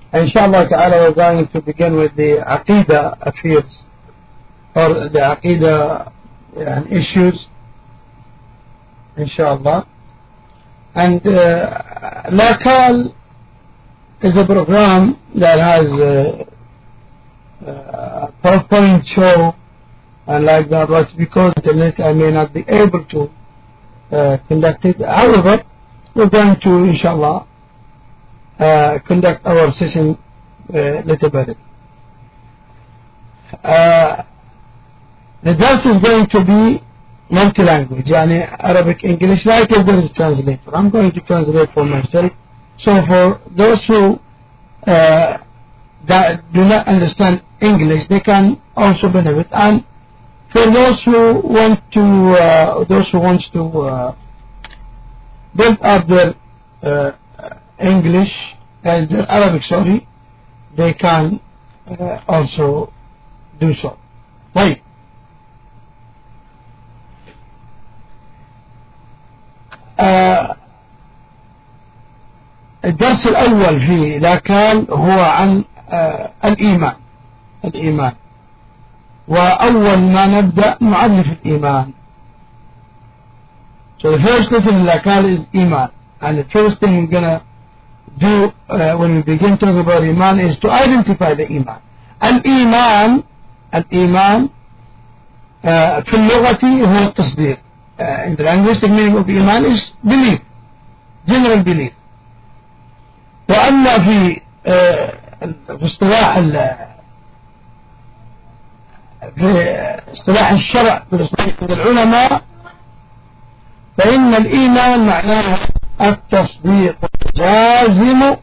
Inshallah ta'ala, we're going to begin with the Aqidah affairs, or the Aqidah issues, inshallah. And Lakal is a program that has a PowerPoint show and like that, but because of it, I may not be able to conduct it. However, we're going to, inshallah, conduct our session little by little. The dars is going to be multi-language, yani Arabic, English, like if there is a translator. I'm going to translate for myself. So for those who that do not understand English, they can also benefit. And for those who want to, build up their English and their Arabic, sorry, they can also do so. Right. الدرس الأول في لاكال هو عن الإيمان وأول ما نبدأ نعرف الإيمان. So the first lesson in Lakal is Iman, and the first thing we're gonna do when we begin talking about Iman is to identify the Iman. الإيمان في اللغة هو التصديق. In the linguistic meaning of Iman is belief, general belief. وأما في اصطلاح الشرع بالاصطلاح العلماء، فإن الإيمان معناه التصديق الجازم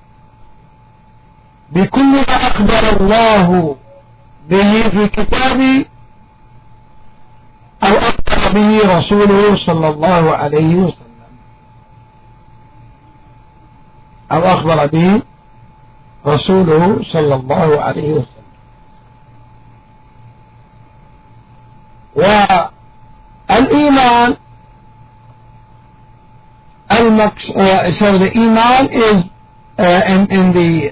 بكل ما أخبر الله به في كتابه أو أخبر به رسوله صلى الله عليه وسلم، أو أخبر به رسوله صلى الله عليه وسلم. والإيمان so the Iman is in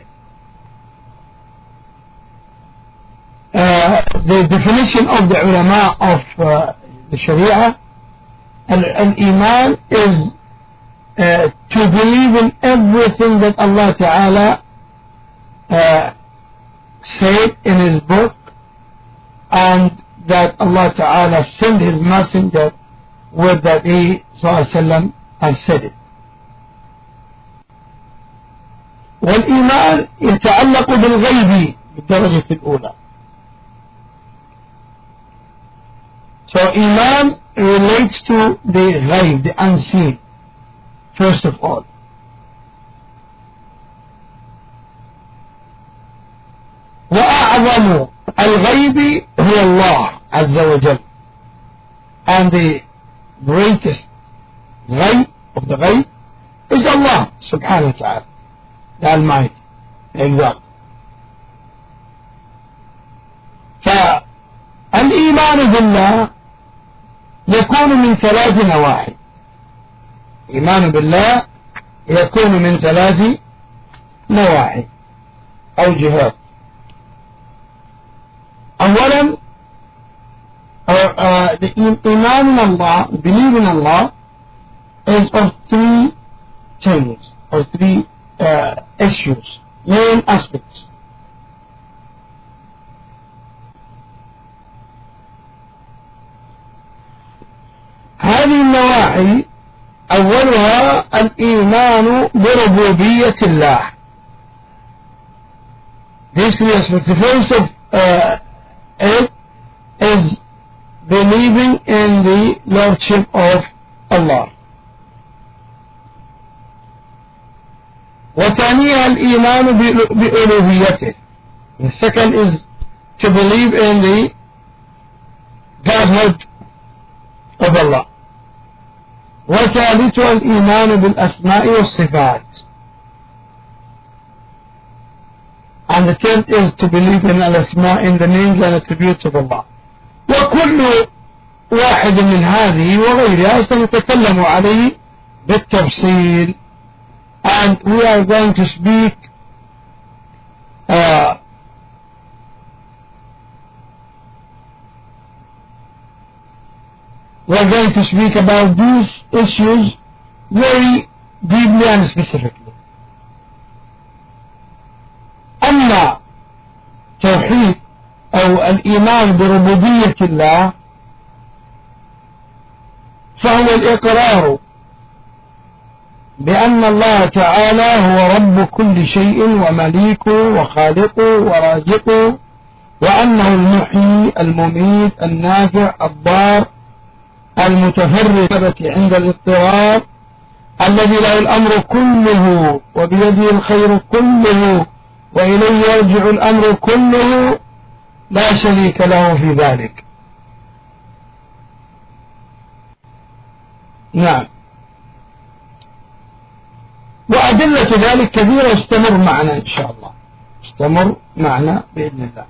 the definition of the ulama of the Sharia, Al-Iman is to believe in everything that Allah Ta'ala said in His book, and that Allah Ta'ala sent His messenger with that He ﷺ has said it. والإيمان يتعلق بالغيب بالدرجة الأولى. So Iman relates to the ghaib, the unseen, first of all. وأعظم الغيب هو الله عز وجل, and the greatest ghaib of the ghaib is Allah subhanahu wa ta'ala, the Almighty, exact. فالإيمان بالله يكون من ثلاث نواحي. إيمان بالله يكون من ثلاث نواحي أو جهات. أولا the Iman in Allah, believe in Allah, is of three things, or three issues, main aspects. هذه النواحي أولها الإيمان بربوبية الله. These three aspects. The first of it is believing in the Lordship of Allah. وثانيها الإيمان بألوهيته. The second is to believe in the Godhood of Allah. وثالثها الإيمان بالأسماء والصفات. And the tenth is to believe in al-asma, in the names and attributes of Allah. وكل واحد من هذه وغيرها سنتكلم عليه بالتفصيل, and we are going to speak we're going to speak about these issues very deeply and specifically. أما توحيد أو الإيمان بربوبية الله فهو الإقرار بأن الله تعالى هو رب كل شيء ومليكه وخالقه ورازقه، وأنه المحيي المميت النافع الضار المتفرد عند الاضطرار، الذي له الأمر كله وبيده الخير كله وإليه يرجع الأمر كله، لا شريك له في ذلك. نعم، وأدلة ذلك كثيرة، استمر معنا إن شاء الله، استمر معنا بإذن الله.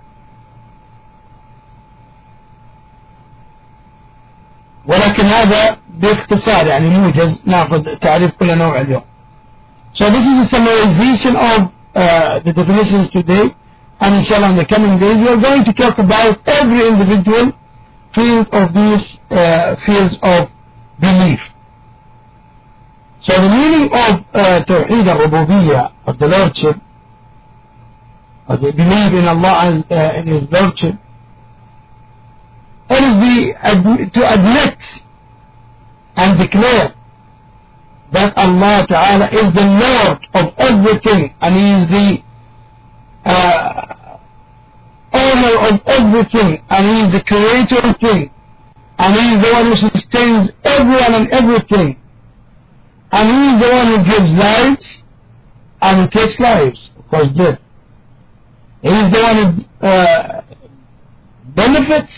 ولكن هذا باختصار يعني موجز، نأخذ تعريف كل نوع اليوم. So this is a summarization of the definitions today, and inshallah in the coming days we are going to talk about every individual field of these fields of belief. So the meaning of Tawheed al-Rububiyyah, of the Lordship, or the belief in Allah as in His Lordship, it is to admit and declare that Allah Ta'ala is the Lord of everything, and He is the owner of everything, and He is the creator of things, and He is the one who sustains everyone and everything, and He is the one who gives lives and who takes lives, of course death. He is the one who benefits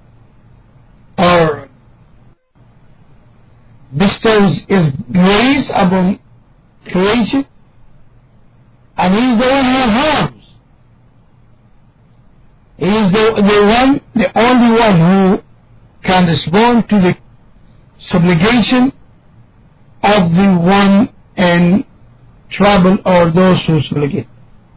or bestows His grace upon creation, and He is the one who harms. He is the only one who can respond to the supplication of the one in trouble or those who supplicate.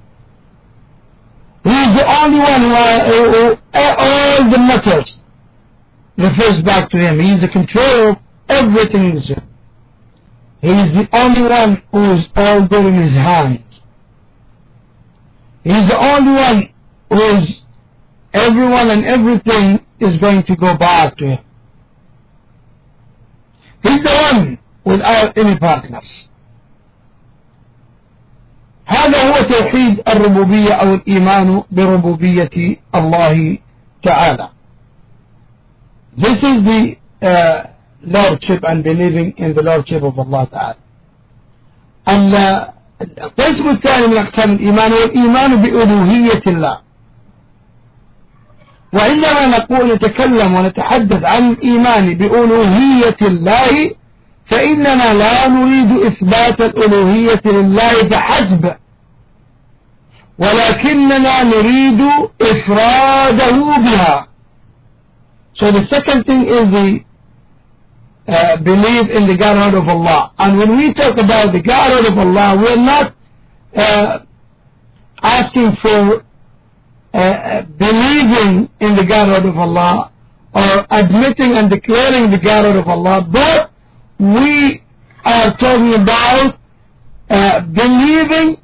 He is the only one who all the matters refers back to Him. He is the controller of everything in this world. He is the only one who is all good in His hands. He is the only one who is everyone and everything is going to go back to Him. He is the one without any partners. هذا هو توحيد الربوبية أو الإيمان بربوبية الله تعالى. This is the Lordship and believing in the Lordship of Allah Ta'ala. القسم الثاني من أقسام الإيمان هو الإيمان بألوهية الله. وعندما نتكلم ونتحدث عن الإيمان بألوهية الله فإننا لا نريد إثبات الألوهية لله فحسب، ولكننا نريد إفراده بها. So the second thing is the belief in the Godhead of Allah. And when we talk about the Godhead of Allah, we are not asking for believing in the Godhead of Allah or admitting and declaring the Godhead of Allah, but we are talking about believing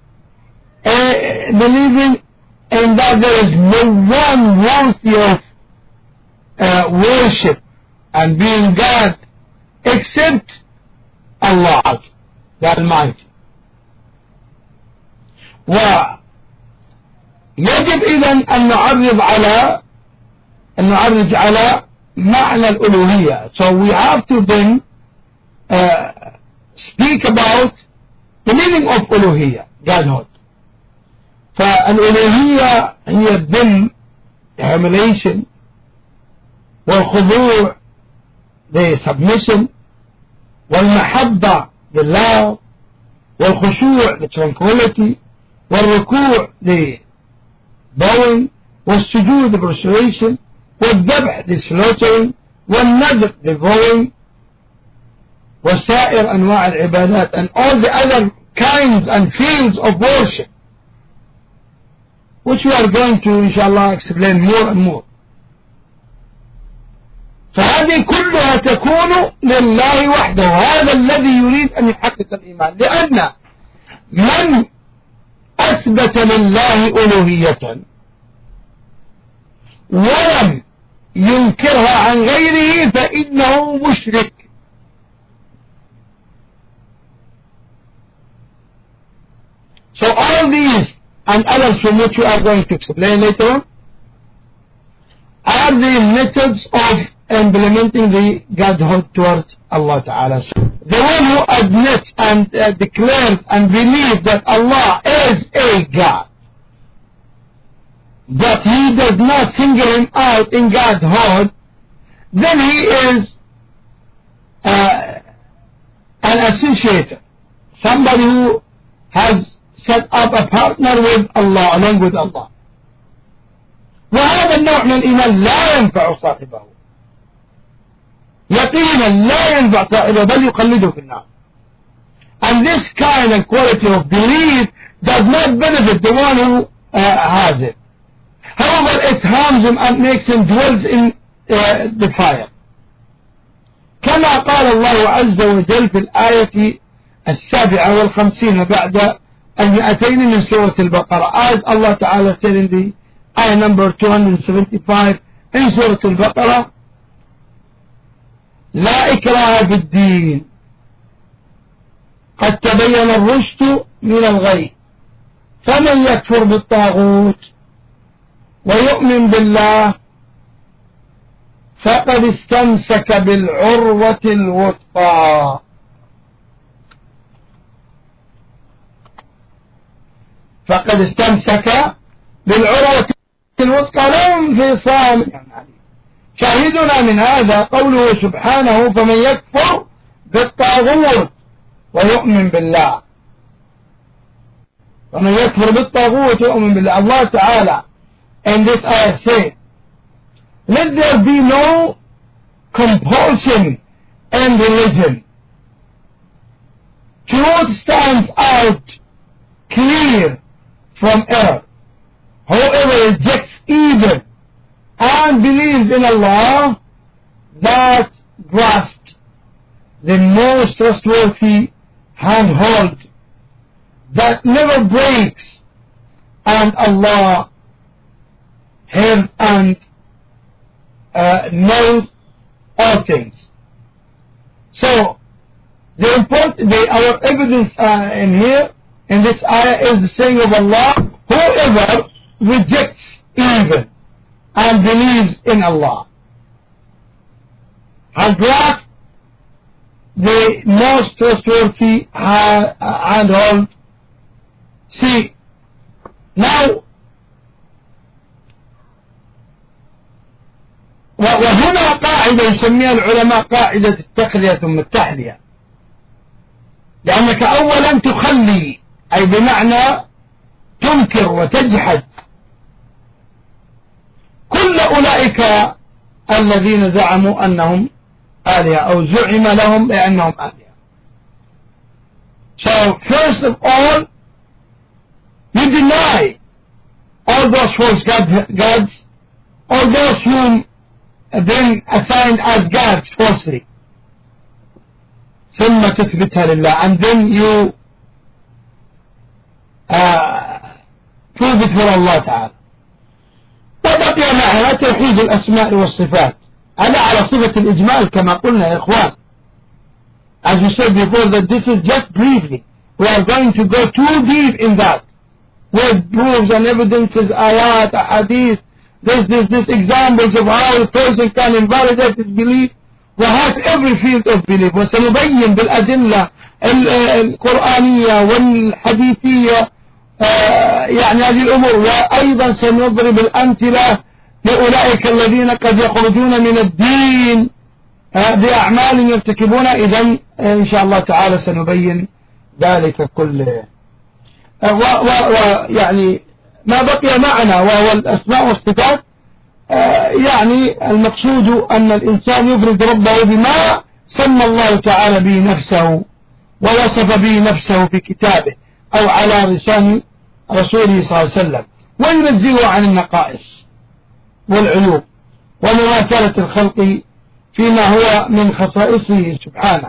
in that there is no one worthy of worship and being God except Allah the Almighty. ويجب إذن أن نعرج على معنى الألوهية. So we have to then speak about the meaning of ألوهية, Godhood. فالألوهية هي الذل, humiliation, والخضوع, the submission, والمحبة, the love, والخشوع, the tranquility, والركوع, the bowing, والسجود, the prostration, والذبح, the slaughtering, والنذر, the vowing, وسائر أنواع العبادات, and all the other kinds and fields of worship. which we are going to inshallah explain more and more. فهذه كلها تكون لله وحده. هذا الذي يريد أن يحقق الإيمان، لأن من أثبت لله ألوهية ولم ينكرها عن غيره فإنه مشرك. So all these and others from which we are going to explain later on are the methods of implementing the Godhood towards Allah Ta'ala. So the one who admits and declares and believes that Allah is a God, but he does not single him out in Godhood, then he is an associator, somebody who has set up a partner with Allah, along with Allah. وهذا النوع من الإيمان لا ينفع صاحبه، يقينا لا ينفع صاحبه بل يقلده في النار. And this kind and quality of belief does not benefit the one who has it. However, it harms him and makes him dwell in the fire. كما قال الله عز وجل في الآية 57 بعد 200 من سورة البقرة, as Allah Ta'ala said in the ayah number 275 in سورة البقرة, لا إكراه في الدين قد تبين الرشد من الغي فمن يكفر بالطاغوت ويؤمن بالله فقد استمسك بالعروة الوثقى. فقد استمسك بالعروة الوثقى لا انفصام. شاهدنا من هذا قوله سبحانه فمن يكفر بالطاغوت ويؤمن بالله. فمن يكفر بالطاغوت ويؤمن بالله. Allah Ta'ala in this ayah said, let there be no compulsion in religion. Truth stands out clear from error. Whoever rejects evil and believes in Allah, that grasps the most trustworthy handhold that never breaks, and Allah hears and knows all things. So our evidence in here in this ayah is the saying of Allah, whoever rejects evil and believes in Allah has grasped the most trustworthy handhold. See, now وهنا قاعدة يسميها العلماء قاعدة التقلية ثم التحلية، لأنك أولا تخلي أي بمعنى تنكر وتجحد كل أولئك الذين زعموا أنهم آلهة أو زعم لهم بأنهم آلهة. So first of all you deny all those false gods, all those whom been assigned as gods falsely, ثم تثبتها لله, and then you prove it for Allah Ta'ala. وبقي معها توحيد الأسماء والصفات. هذا على صفة الإجمال كما قلنا يا إخوان. As we said before, that this is just briefly. We are going to go too deep in that, with proofs and evidences, ayat, hadith, this examples of how a person can invalidate his belief. وهات every field of belief. وسنبين بالأدلة القرآنية والحديثية يعني هذه الأمور. وأيضا سنضرب الأمثلة لأولئك الذين قد يخرجون من الدين بأعمال يرتكبونها. إذن إن شاء الله تعالى سنبين ذلك كله. ويعني ما بقي معنا وهو الأسماء والصفات، يعني المقصود أن الإنسان يفرد ربه بما سمى الله تعالى به نفسه ووصف به نفسه في كتابه أو على لسان رسوله صلى الله عليه وسلم. وينزهه عن النقائص والعيوب ومماثلة الخلق فيما هو من خصائصه سبحانه.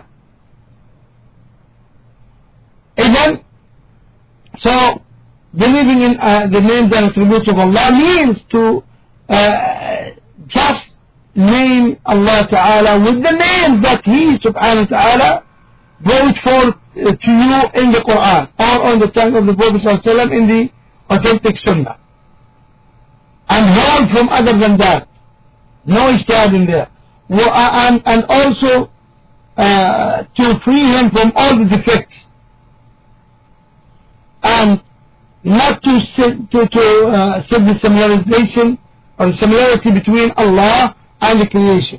Even so, believing in the names and attributes of Allah means to just name Allah Ta'ala with the names that He Subhanahu wa Ta'ala brought forth to you in the Quran or on the tongue of the Prophet Sallallahu Alaihi Wasallam in the authentic Sunnah, and hold from other than that. No ijtihad in there. And also to free him from all the defects, and not to set the similarization or the similarity between Allah and the creation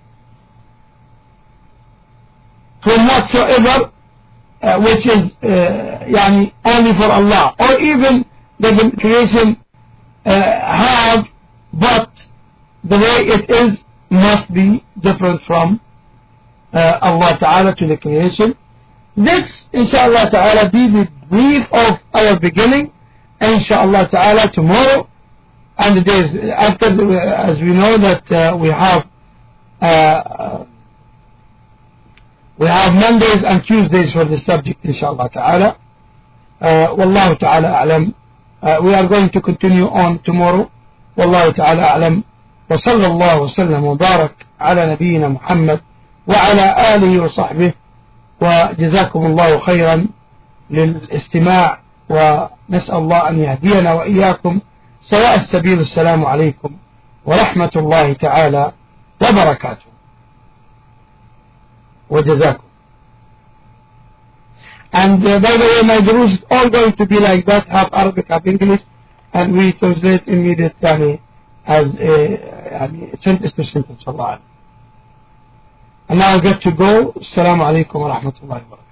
from whatsoever which is only for Allah, or even the creation have, but the way it is must be different from Allah Ta'ala to the creation. This inshallah Ta'ala be the brief of our beginning, and inshallah Ta'ala tomorrow and the days after, as we know that we have Mondays and Tuesdays for the subject inshallah Ta'ala. Wallahu Ta'ala A'lam. We are going to continue on tomorrow. Wallahu Ta'ala A'lam. وصلى الله وسلم وبارك على نبينا محمد وعلى آله وصحبه، وجزاكم الله خيرا للاستماع، ونسأل الله أن يهدينا وإياكم سواء السبيل. السلام عليكم ورحمة الله تعالى وبركاته، وجزاكم. And by the way, my duruus is all going to be like that, half Arabic, half English, and we translate immediately as a sentence to sentence. And now I get to go. Assalamu alaikum wa rahmatullahi wa barakatuh.